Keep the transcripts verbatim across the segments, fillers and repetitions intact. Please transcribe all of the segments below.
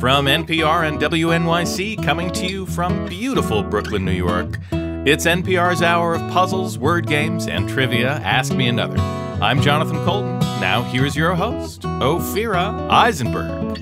From N P R and W N Y C, coming to you from beautiful Brooklyn, New York, it's N P R's hour of puzzles, word games, and trivia. Ask Me Another. I'm Jonathan Colton. Now here's your host, Ophira Eisenberg.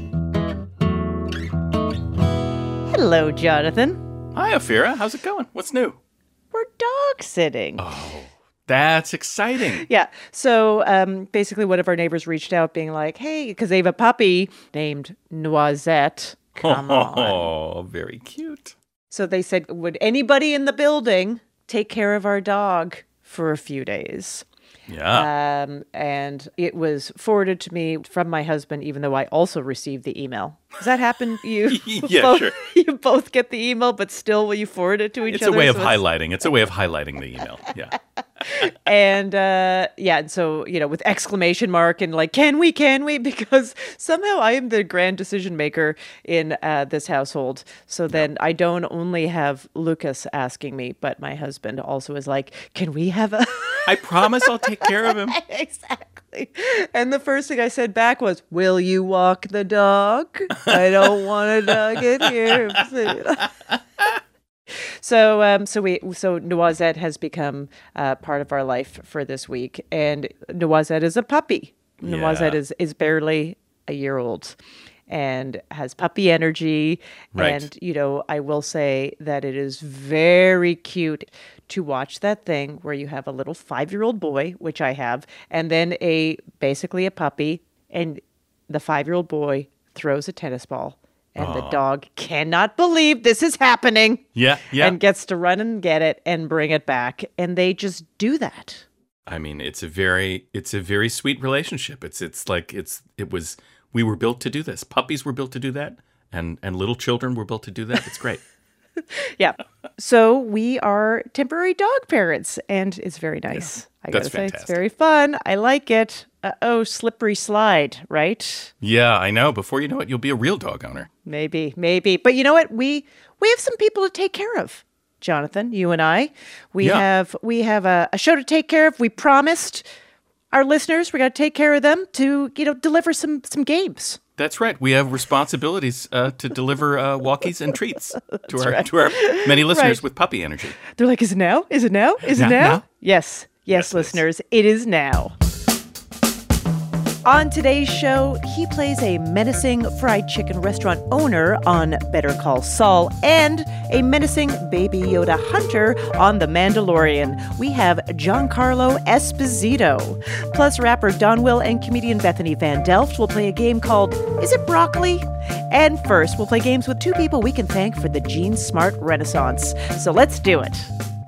Hello, Jonathan. Hi, Ophira. How's it going? What's new? We're dog sitting. Oh, that's exciting. Yeah. So um, basically, one of our neighbors reached out being like, hey, because they have a puppy named Noisette. Come on. Oh, very cute. So they said, would anybody in the building take care of our dog for a few days? Yeah. Um, and it was forwarded to me from my husband, even though I also received the email. Does that happen? You yeah, both, sure. You both get the email, but still will you forward it to each it's other? It's a way of so highlighting. It's a way of highlighting the email. Yeah. and uh, yeah, and so, you know, with exclamation mark and like, can we, can we? Because somehow I am the grand decision maker in uh, this household. So then I don't only have Lucas asking me, but my husband also is like, can we have a... I promise I'll take care of him. Exactly. And the first thing I said back was, will you walk the dog? I don't want a dog in here. So, um, so we, so Noisette has become uh, part of our life for this week, and Noisette is a puppy. Yeah. Noisette is is barely a year old, and has puppy energy. Right. And you know, I will say that it is very cute to watch that thing where you have a little five-year-old boy, which I have, and then a basically a puppy, and the five-year-old boy throws a tennis ball. And oh. the dog cannot believe this is happening. Yeah, yeah. And gets to run and get it and bring it back. And they just do that. I mean, it's a very, it's a very sweet relationship. It's, it's like, it's, it was, we were built to do this. Puppies were built to do that. And, and little children were built to do that. It's great. Yeah. So we are temporary dog parents. And it's very nice. Yeah. I gotta That's say, fantastic. it's very fun. I like it. Uh, oh, slippery slide, right? Yeah, I know. Before you know it, you'll be a real dog owner. Maybe, maybe. But you know what? We we have some people to take care of, Jonathan, you and I. We Yeah. have we have a, a show to take care of. We promised our listeners we're going to take care of them to, you know, deliver some some games. That's right. We have responsibilities uh, to deliver uh, walkies and treats to our right. to our many listeners Right. with puppy energy. They're like, is it now? Is it now? Is it Now- now? now? Yes. Yes, Yes, it is. listeners, it is now. On today's show, he plays a menacing fried chicken restaurant owner on Better Call Saul and a menacing Baby Yoda hunter on The Mandalorian. We have Giancarlo Esposito. Plus, rapper Don Will and comedian Bethany Van Delft will play a game called Is It Broccoli? And first, we'll play games with two people we can thank for the Gene Smart Renaissance. So let's do it.